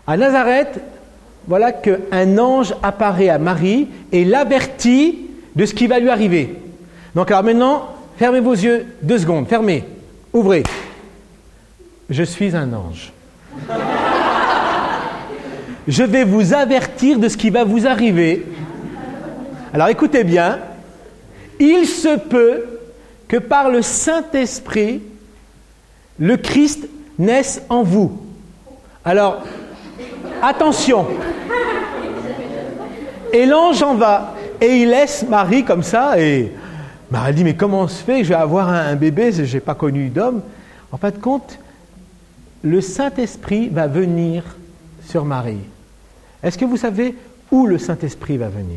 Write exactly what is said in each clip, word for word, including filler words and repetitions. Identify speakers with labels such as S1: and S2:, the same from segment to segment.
S1: À Nazareth, voilà qu'un ange apparaît à Marie et l'avertit de ce qui va lui arriver. Donc alors maintenant, fermez vos yeux deux secondes, fermez, ouvrez. Je suis un ange. Je vais vous avertir de ce qui va vous arriver. Alors écoutez bien, il se peut que par le Saint-Esprit, le Christ naisse en vous. Alors, attention. Et l'ange en va, et il laisse Marie comme ça, et Marie dit, mais comment on se fait que je vais avoir un, un bébé, je n'ai pas connu d'homme. En fin de compte, le Saint-Esprit va venir sur Marie. Est-ce que vous savez où le Saint-Esprit va venir ?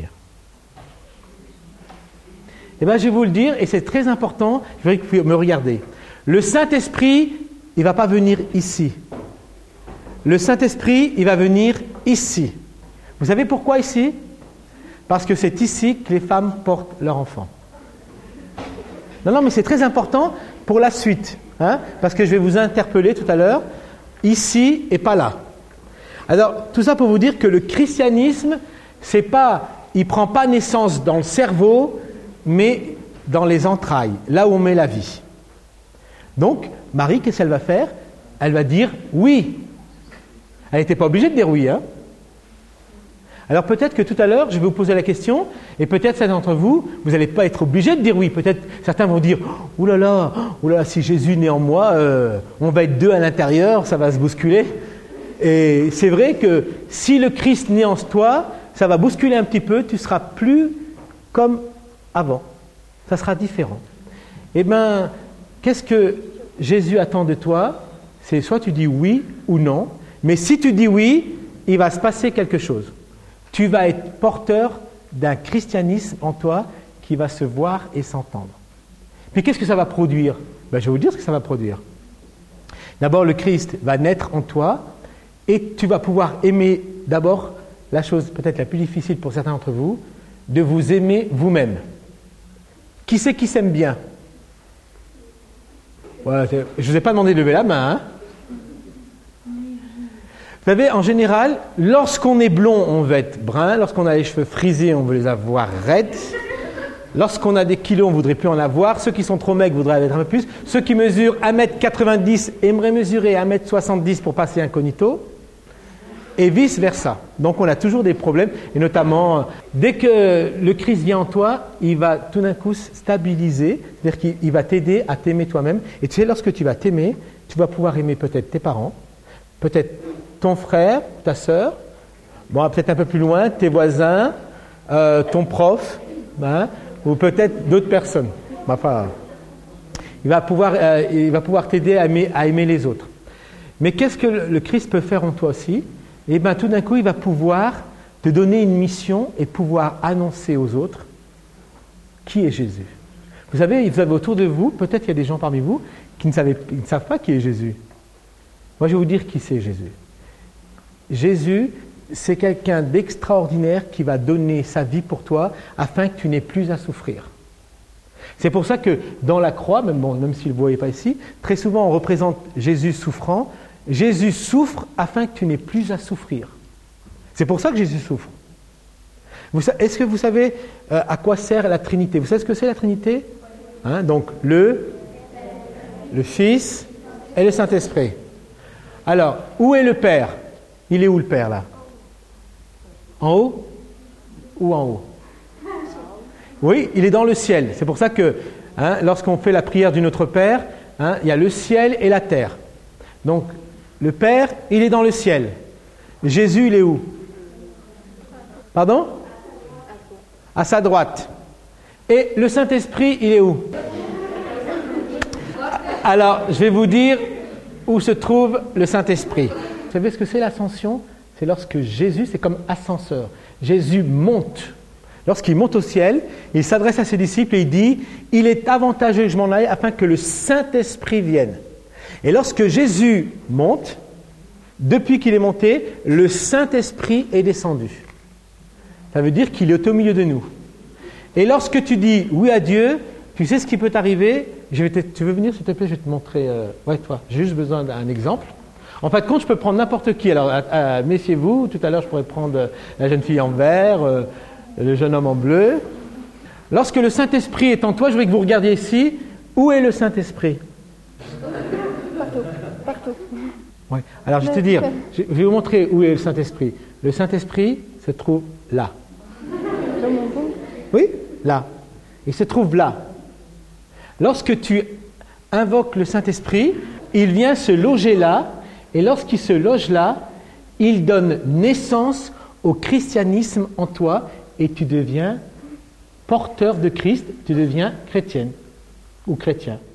S1: Eh bien, je vais vous le dire, et c'est très important, je voudrais que vous me regardez. Le Saint-Esprit, il ne va pas venir ici. Le Saint-Esprit, il va venir ici. Vous savez pourquoi ici ? Parce que c'est ici que les femmes portent leur enfant. Non, non, mais c'est très important pour la suite. Hein, parce que je vais vous interpeller tout à l'heure, ici et pas là. Alors, tout ça pour vous dire que le christianisme, c'est pas, il ne prend pas naissance dans le cerveau, mais dans les entrailles, là où on met la vie. Donc, Marie, qu'est-ce qu'elle va faire ? Elle va dire oui. Elle n'était pas obligée de dire oui. Hein. Alors peut-être que tout à l'heure, je vais vous poser la question, et peut-être certains d'entre vous, vous n'allez pas être obligés de dire oui. Peut-être certains vont dire « Ouh là là, ouh là là, si Jésus naît en moi, euh, on va être deux à l'intérieur, ça va se bousculer. » Et c'est vrai que si le Christ naît en toi, ça va bousculer un petit peu, tu ne seras plus comme avant. Ça sera différent. Eh bien, qu'est-ce que Jésus attend de toi ? C'est soit tu dis oui ou non, mais si tu dis oui, il va se passer quelque chose. Tu vas être porteur d'un christianisme en toi qui va se voir et s'entendre. Puis qu'est-ce que ça va produire ? Ben, je vais vous dire ce que ça va produire. D'abord, le Christ va naître en toi et tu vas pouvoir aimer d'abord la chose peut-être la plus difficile pour certains d'entre vous, de vous aimer vous-même. Qui c'est qui s'aime bien ? Voilà, je ne vous ai pas demandé de lever la main. Hein ? Vous savez, en général, lorsqu'on est blond, on veut être brun. Lorsqu'on a les cheveux frisés, on veut les avoir raides. Lorsqu'on a des kilos, on ne voudrait plus en avoir. Ceux qui sont trop maigres voudraient en avoir un peu plus. Ceux qui mesurent un mètre quatre-vingt-dix aimeraient mesurer un mètre soixante-dix pour passer incognito. Et vice-versa. Donc on a toujours des problèmes. Et notamment, dès que le Christ vient en toi, il va tout d'un coup stabiliser. C'est-à-dire qu'il va t'aider à t'aimer toi-même. Et tu sais, lorsque tu vas t'aimer, tu vas pouvoir aimer peut-être tes parents, peut-être ton frère, ta sœur, bon, peut-être un peu plus loin, tes voisins, euh, ton prof, hein, ou peut-être d'autres personnes. Enfin, il va pouvoir, euh, il va pouvoir t'aider à aimer, à aimer les autres. Mais qu'est-ce que le Christ peut faire en toi aussi ? Eh bien, tout d'un coup, il va pouvoir te donner une mission et pouvoir annoncer aux autres qui est Jésus. Vous savez, vous avez autour de vous, peut-être il y a des gens parmi vous qui ne, savent, qui ne savent pas qui est Jésus. Moi, je vais vous dire qui c'est Jésus. Jésus, c'est quelqu'un d'extraordinaire qui va donner sa vie pour toi afin que tu n'aies plus à souffrir. C'est pour ça que dans la croix, même, bon, même si vous ne le voyez pas ici, très souvent on représente Jésus souffrant. Jésus souffre afin que tu n'aies plus à souffrir. C'est pour ça que Jésus souffre. Vous, est-ce que vous savez euh, à quoi sert la Trinité ? Vous savez ce que c'est la Trinité ? Hein, donc le, le Fils et le Saint-Esprit. Alors, où est le Père ? Il est où le Père là ? En haut ou en haut ? Oui, il est dans le ciel. C'est pour ça que hein, lorsqu'on fait la prière du Notre Père, hein, il y a le ciel et la terre. Donc, le Père, il est dans le ciel. Jésus, il est où ? Pardon ? À sa droite. Et le Saint-Esprit, il est où ? Alors, je vais vous dire où se trouve le Saint-Esprit. Vous savez ce que c'est l'ascension ? C'est lorsque Jésus, c'est comme ascenseur. Jésus monte. Lorsqu'il monte au ciel, il s'adresse à ses disciples et il dit « Il est avantageux que je m'en aille afin que le Saint-Esprit vienne. » Et lorsque Jésus monte, depuis qu'il est monté, le Saint-Esprit est descendu. Ça veut dire qu'il est au milieu de nous. Et lorsque tu dis oui à Dieu, tu sais ce qui peut t'arriver ? Je vais te, tu veux venir s'il te plaît ? Je vais te montrer. Euh, ouais, toi, j'ai juste besoin d'un exemple. En fin de compte, je peux prendre n'importe qui. Alors, à, à, méfiez-vous, tout à l'heure, je pourrais prendre la jeune fille en vert, euh, le jeune homme en bleu. Lorsque le Saint-Esprit est en toi, je veux que vous regardiez ici. Où est le Saint-Esprit?
S2: Partout. Partout.
S1: Ouais. Alors, je vais te dire, je vais vous montrer où est le Saint-Esprit. Le Saint-Esprit se trouve là.
S2: Dans mon ventre.
S1: Oui, là. Il se trouve là. Lorsque tu invoques le Saint-Esprit, il vient se loger là, et lorsqu'il se loge là, il donne naissance au christianisme en toi, et tu deviens porteur de Christ, tu deviens chrétienne ou chrétien.